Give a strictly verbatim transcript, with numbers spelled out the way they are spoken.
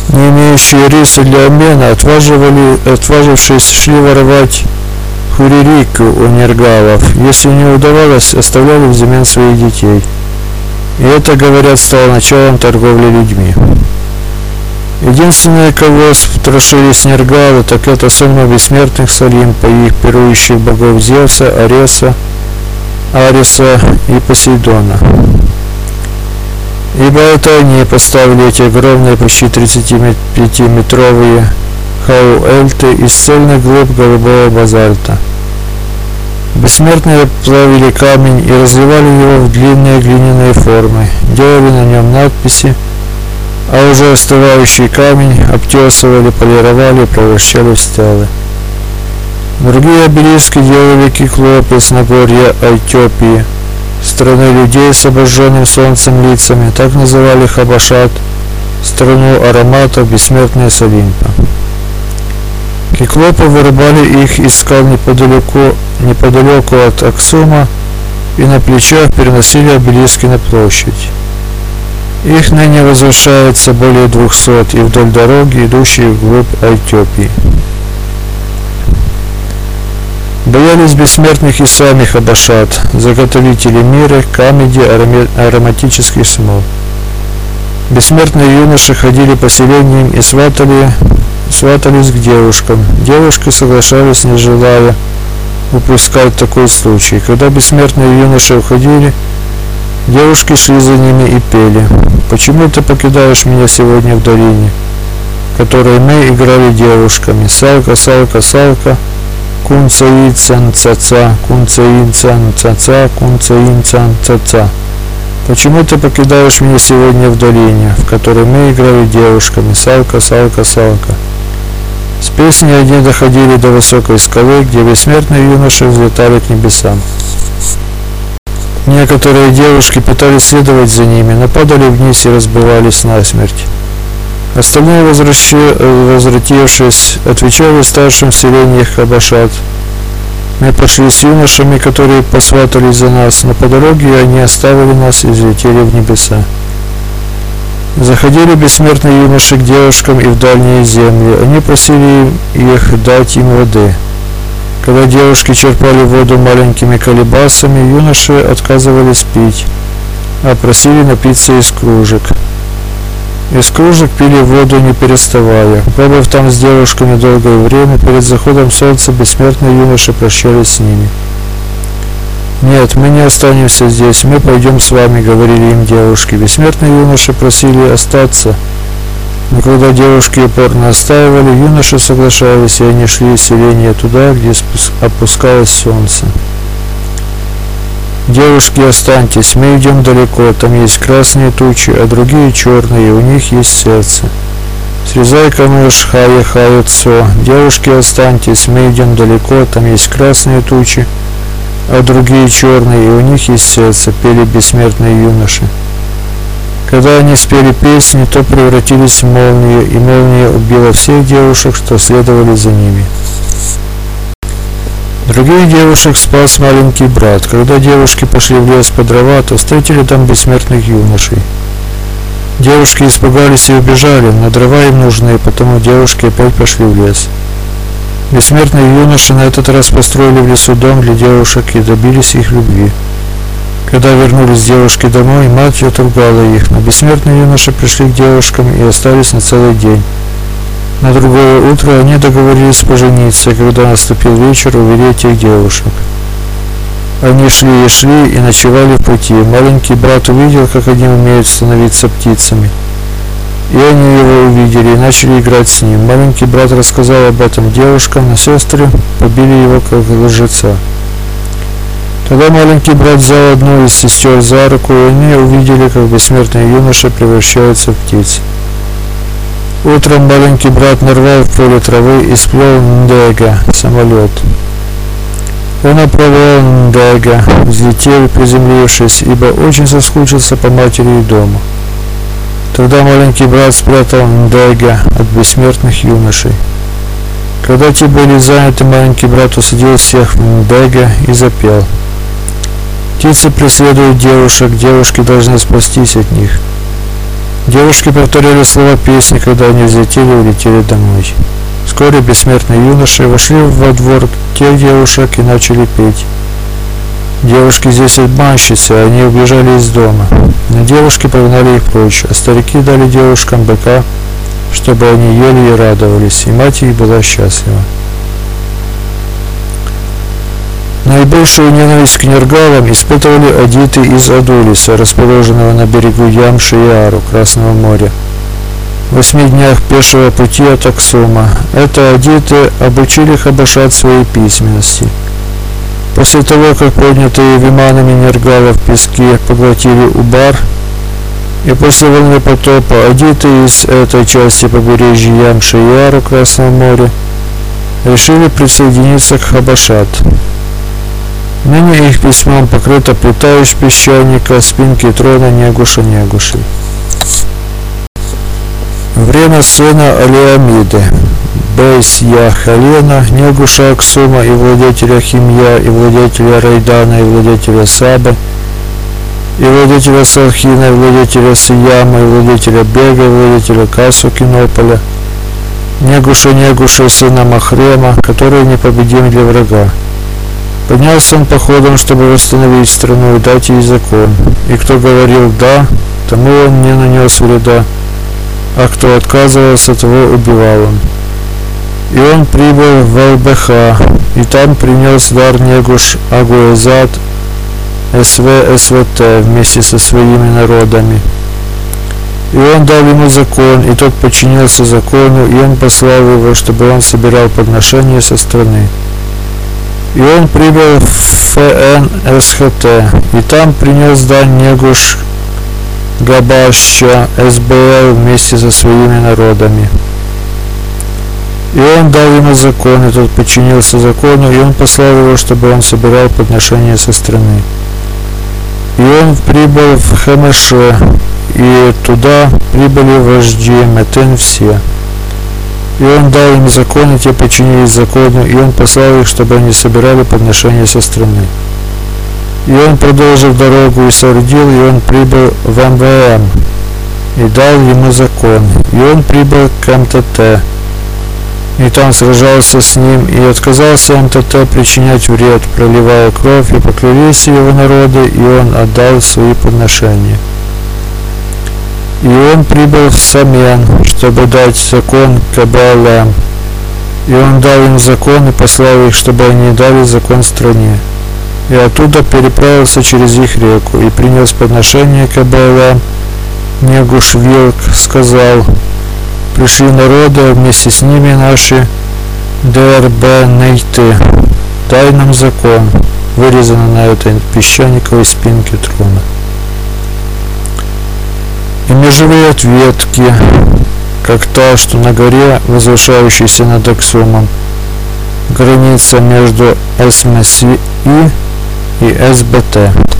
не имеющие риса для обмена, отважившись, шли воровать хуририку у нергалов. Если не удавалось, оставляли взамен своих детей. И это, говорят, стало началом торговли людьми. Единственное, кого страшились нергалы, так это сонмы бессмертных с Олимпа и их пирующих богов Зевса, Ареса, Ариса и Посейдона. Ибо это они поставили эти огромные, почти тридцатипятиметровые хауэльты из цельных глыб голубого базальта. Бессмертные плавили камень и разливали его в длинные глиняные формы, делали на нем надписи, а уже остывающий камень обтесывали, полировали и превращали в стелы. Другие обелиски делали Киклопы с Нагорья Айтиопии, страны людей с обожженным солнцем лицами, так называли Хабашат, страну ароматов, бессмертные с Олимпа. Киклопы вырубали их из скал неподалеку, неподалеку от Аксума и на плечах переносили обелиски на площадь. Их ныне возвышается более двухсот и вдоль дороги, идущей вглубь Айтиопии. Боялись бессмертных и сами Хабашат, заготовители мира, камеди, ароматических смол. Бессмертные юноши ходили по селениям и сватали, сватались к девушкам. Девушки соглашались, не желая упускать такой случай. Когда бессмертные юноши уходили, девушки шли за ними и пели: «Почему ты покидаешь меня сегодня в долине, в которой мы играли девушками? Салка, салка, салка, кунцаицан цаца, кунцаицан цаца, кунцаицан цаца. Почему ты покидаешь меня сегодня в долине, в которой мы играли девушками? Салка, салка, салка». С песней они доходили до высокой скалы, где бессмертные юноши взлетали к небесам. Некоторые девушки пытались следовать за ними, но падали вниз и разбивались насмерть. Остальные, возвратившись, отвечали старшим в селениях Хабашат: «Мы пошли с юношами, которые посватались за нас, но по дороге они оставили нас и взлетели в небеса». Заходили бессмертные юноши к девушкам и в дальние земли. Они просили их дать им воды. Когда девушки черпали воду маленькими колебасами, юноши отказывались пить, а просили напиться из кружек. Из кружек пили воду, не переставая. Пробыв там с девушками долгое время, перед заходом солнца бессмертные юноши прощались с ними. «Нет, мы не останемся здесь, мы пойдем с вами», — говорили им девушки. Бессмертные юноши просили остаться, но когда девушки упорно настаивали, юноши соглашались, и они шли из селения туда, где опускалось солнце. «Девушки, останьтесь, мы идем далеко, там есть красные тучи, а другие черные, и у них есть сердце. Срезай-ка нож, хая хая цо. Девушки, останьтесь, мы идем далеко, там есть красные тучи, а другие черные, и у них есть сердце», — пели бессмертные юноши. Когда они спели песни, то превратились в молнию, и молния убила всех девушек, что следовали за ними. Других девушек спас маленький брат. Когда девушки пошли в лес по дрова, то встретили там бессмертных юношей. Девушки испугались и убежали, но дрова им нужны, потому девушки опять пошли в лес. Бессмертные юноши на этот раз построили в лесу дом для девушек и добились их любви. Когда вернулись девушки домой, мать отругала их, но бессмертные юноши пришли к девушкам и остались на целый день. На другое утро они договорились пожениться, когда наступил вечер, увели этих девушек. Они шли и шли и ночевали в пути. Маленький брат увидел, как они умеют становиться птицами. И они его увидели и начали играть с ним. Маленький брат рассказал об этом девушкам, но сестры побили его как лжеца. Тогда маленький брат взял одну из сестер за руку, и они увидели, как бессмертные юноши превращаются в птиц. Утром маленький брат нарвал в поле травы и сплел Ндега, самолет. Он отправил Ндега, взлетел, приземлившись, ибо очень соскучился по матери и дому. Тогда маленький брат спрятал Ндега от бессмертных юношей. Когда те были заняты, маленький брат усадил всех в Ндега и запел: «Птицы преследуют девушек, девушки должны спастись от них. Девушки повторяли слова песни, когда они взлетели и улетели домой. Вскоре бессмертные юноши вошли во двор тех девушек и начали петь. Девушки здесь обманщицы, они убежали из дома. Но девушки погнали их прочь, а старики дали девушкам быка, чтобы они ели и радовались, и мать их была счастлива. Наибольшую ненависть к нергалам испытывали адиты из Адулиса, расположенного на берегу Ямши и Ару, Красного моря, в восьми днях пешего пути от Аксума. Это адиты обучили хабашат своей письменности. После того, как поднятые виманами нергалов пески поглотили Убар, и после волны потопа адиты из этой части побережья Ямши и Ару, Красного моря, решили присоединиться к хабашат. Ныне их письмом покрыта плита из песчаника, спинки трона Негуша-Негуши. Время сына Алиамиды, Бейс-Я-Халена, Негуша Аксума и владетеля Химья, и владетеля Райдана, и владетеля Сабы, и владетеля Салхина, и владетеля Сияма, и владетеля Бега, и владетеля Касу Кинополя, Негуша-Негуши, сына Махрема, который непобедим для врага. Поднялся он походом, чтобы восстановить страну и дать ей закон. И кто говорил «да», тому он не нанес вреда, а кто отказывался, того убивал он. И он прибыл в Албеха, и там принес дар Негуш Агуэзад СВ СВТ вместе со своими народами. И он дал ему закон, и тот подчинился закону, и он послал его, чтобы он собирал подношения со страны. И он прибыл в ФНСХТ, и там принес дань Негуш Габашча СБЛ вместе со своими народами. И он дал ему закон, и тот подчинился закону, и он послал его, чтобы он собирал подношения со страны. И он прибыл в Хемеше, и туда прибыли вожди Метен все. И он дал им закон, и те подчинились закону, и он послал их, чтобы они собирали подношения со страны. И он продолжил дорогу и соорудил, и он прибыл в МВМ, и дал ему закон. И он прибыл к МТТ, и там сражался с ним, и отказался МТТ причинять вред, проливая кровь, и поклялись его народы, и он отдал свои подношения. И он прибыл в Самен, чтобы дать закон КБЛМ. И он дал им закон и послал их, чтобы они дали закон стране. И оттуда переправился через их реку и принес подношение КБЛМ. Негушвилк сказал: пришли народы, вместе с ними наши ДРБ Нейты. Дай нам закон, вырезано на этой песчаниковой спинке трона. И межевые ответки, как та, что на горе, возвышающейся над Аксумом, граница между СМСИ и СБТ.